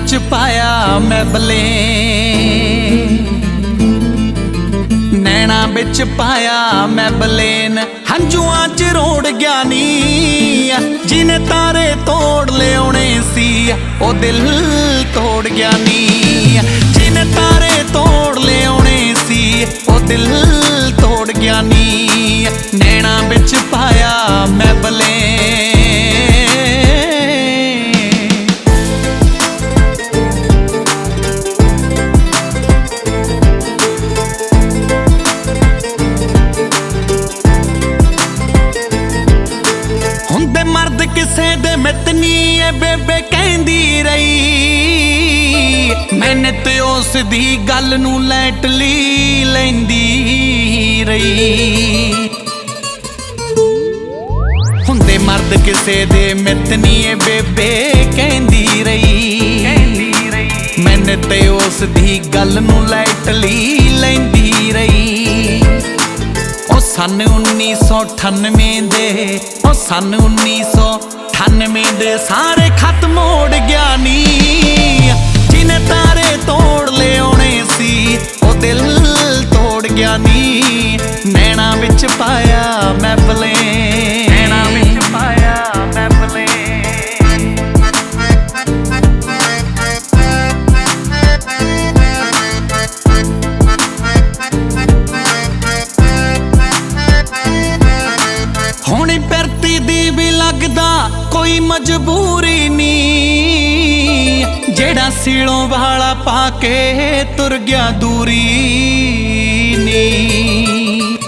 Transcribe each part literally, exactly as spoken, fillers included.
ਵਿੱਚ ਪਾਇਆ ਮੈਬਲੇਨ, ਨੈਣਾ ਵਿੱਚ ਪਾਇਆ ਮੈਬਲੇਨ, ਹੰਝੂਆਂ ਚ ਰੋੜ ਗਿਆ ਨੀ ਜਿਹਨੇ ਤਾਰੇ ਤੋੜ ਲਿਆਉਣੇ ਸੀ ਉਹ ਦਿਲ ਤੋੜ ਗਿਆ ਨੀ, ਜਿਹਨੇ ਤਾਰੇ ਤੋੜ ਲਿਆਉਣੇ ਸੀ ਉਹ ਦਿਲ ਤੋੜ ਗਿਆ ਨੀ, ਨੈਣਾ ਵਿੱਚ ਪਾਇਆ ਮੈਬਲੇਨ। ਹੁੰਦੇ ਮਰਦ ਕਿਸੇ ਦੇ ਮਿੱਤ ਨੀ ਏ ਬੇਬੇ ਕਹਿੰਦੀ ਰਹੀ, ਮੈਨੇ ਤੇ ਉਸ ਦੀ ਗੱਲ ਨੂੰ ਲੈਟਲੀ ਲੈਂਦੀ ਰਹੀ। ਹੁੰਦੇ ਮਰਦ ਕਿਸੇ ਦੇ ਮਿੱਤ ਨੀ ਏ ਬੇਬੇ ਕਹਿੰਦੀ ਰਹੀ, ਮੈਨੇ ਤੇ ਉਸ ਦੀ ਗੱਲ ਨੂੰ ਲੈਟਲੀ ਲੈਂਦੀ ਰਹੀ। ਉਹ ਸੰਨ ਉੱਨੀ ਸੌ ਅਠਾਨਵੇਂ ਦੇ, ਉਹ ਸੰਨ ਉੱਨੀ ਸੌ ਅਠਾਨਵੇਂ ਦੇ ਸਾਰੇ ਖਤ ਮੋੜ ਗਿਆ ਨੀ ਜਿਹਨੇ ਤਾਰੇ ਤੋੜ ਲਿਆਉਣੇ ਸੀ ਉਹ ਦਿਲ ਤੋੜ ਗਿਆ ਨੀ, ਨੈਣਾ ਵਿੱਚ ਪਾਇਆ ਮੈਬਲੇਨ, ਨੈਣਾ ਵਿੱਚ ਪਾਇਆ ਮੈਬਲੇਨ। ਹੋਣੀ ਪਿਰਤੀ ਦੀ ਵੀ ਲੱਗਦਾ ਕੋਈ ਮਜਬੂਰੀ ਨੀ, ਜਿਹੜਾ ਸੀਲੋਂ ਵਾਲਾ ਪਾ ਕੇ ਤੁਰ ਗਿਆ ਦੂਰੀ ਨੀ।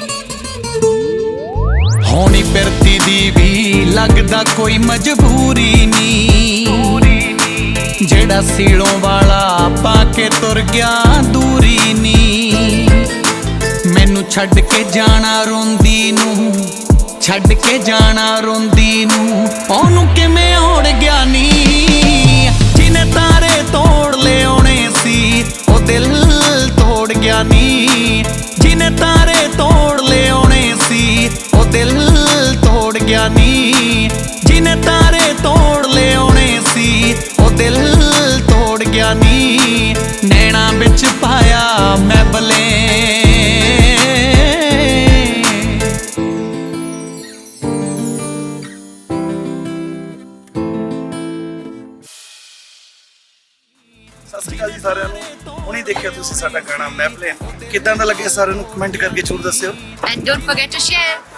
ਹੋਣੀ ਪਿਰਤੀ ਦੀ ਵੀ ਲੱਗਦਾ ਕੋਈ ਮਜਬੂਰੀ ਨੀ, ਜਿਹੜਾ ਸੀਲੋਂ ਵਾਲਾ ਪਾ ਕੇ ਤੁਰ ਗਿਆ ਦੂਰੀ ਨੀ। ਮੈਨੂੰ ਛੱਡ ਕੇ ਜਾਣਾ ਰੋਂਦੀ ਨੂੰ, ਛੱਡ ਕੇ ਜਾਣਾ ਰੋਂਦੀ ਨੂੰ, ਉਹਨੂੰ ਕਿਵੇਂ ਔੜ ਗਿਆ ਨੀ ਜਿਹਨੇ ਤਾਰੇ ਤੋੜ ਲਿਆਉਣੇ ਸੀ ਉਹ ਦਿਲ ਤੋੜ ਗਿਆ ਨੀ, ਜਿਹਨੇ ਤਾਰੇ ਤੋੜ ਲਿਆਉਣੇ ਸੀ ਉਹ ਦਿਲ ਤੋੜ ਗਿਆ ਨੀ, ਜਿਹਨੇ ਤਾਰੇ ਤੋੜ ਲਿਆਉਣੇ ਸੀ ਉਹ ਦਿਲ ਤੋੜ ਗਿਆ ਨੀ, ਨੈਣਾ ਵਿੱਚ ਪਾਇਆ ਮੈਬਲੇਨ। ਸਤਿ ਸ਼੍ਰੀ ਅਕਾਲ ਜੀ ਸਾਰਿਆਂ ਨੂੰ। ਹੁਣੀ ਦੇਖਿਆ ਤੁਸੀਂ ਸਾਡਾ ਗਾਣਾ ਮੈਬਲੇਨ, ਕਿੱਦਾਂ ਦਾ ਲੱਗਿਆ ਸਾਰਿਆਂ ਨੂੰ ਕਮੈਂਟ ਕਰਕੇ ਜ਼ਰੂਰ ਦੱਸਿਓ। And don't forget to share.